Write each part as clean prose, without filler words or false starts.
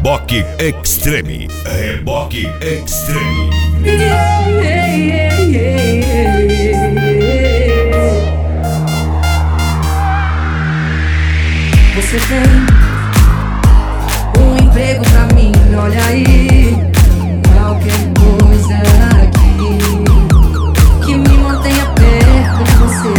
Reboque Extreme. Reboque Extreme. Você tem um emprego pra mim, olha aí. Qualquer coisa aqui que me mantenha perto de você,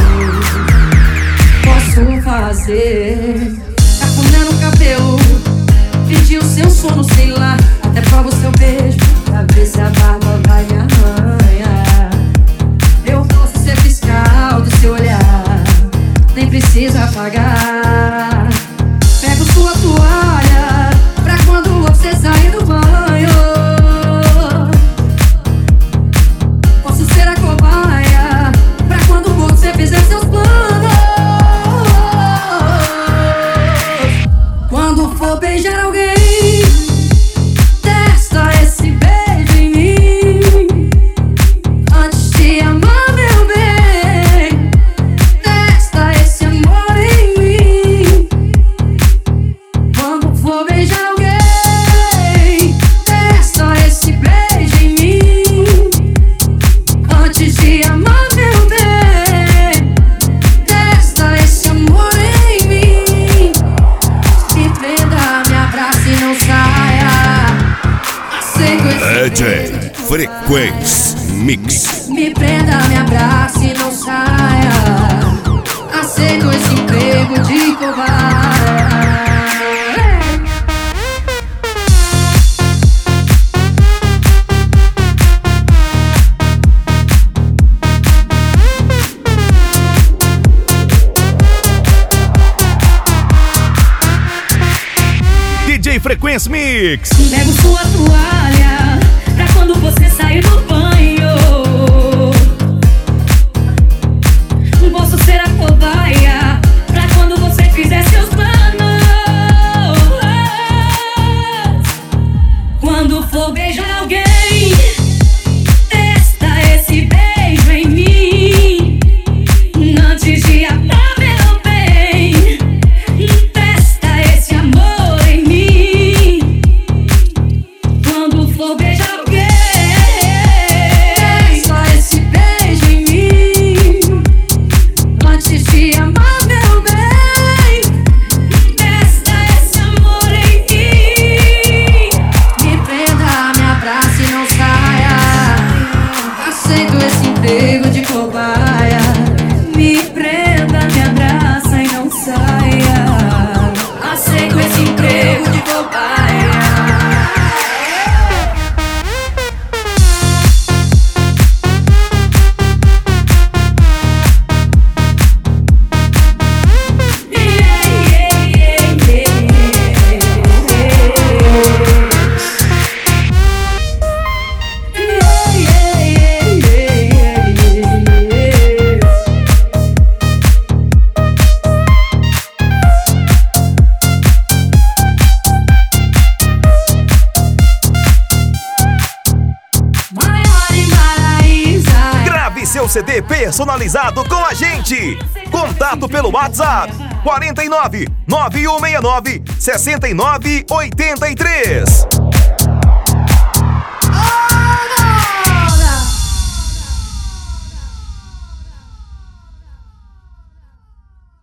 posso fazer. Cafuné no cabelo, pedir o seu sono, sei lá. Até provo o seu beijo, pra ver se a barba vai me arranhar. Eu posso ser fiscal do seu olhar, nem precisa pagar. Pego sua toalha pra quando você sair do banho. Posso ser a cobaia pra quando você fizer seus planos. Quando for beijar alguém, testa esse beijo em mim. Antes de amar, meu bem, testa esse amor em mim. Quando for beijar alguém, testa esse beijo em mim. Antes de amar, meu bem, testa esse amor em mim. Me prenda, me abrace e não saia. Aceito esse DJ beijo. Frequência Mix. Me prenda, me abrace e não saia. Aceito esse emprego de covarde. DJ Frequência Mix. Pego sua toalha pra quando você sair do banho. Posso ser a cobaia pra quando você fizer seus planos. Quando for beijar alguém, testa esse beijo em mim. Antes de amar, meu bem, testa esse amor em mim. Quando for beijar alguém, testa esse beijo em mim. Antes de amar, meu bem, testa esse amor em mim. Me prenda, me abrace e não saia. Aceito esse emprego de cobaia. Me prenda, me abraça e não saia. Aceito esse emprego de cobaia. Grave seu CD personalizado com a gente. Contato pelo WhatsApp 49 9169 6983.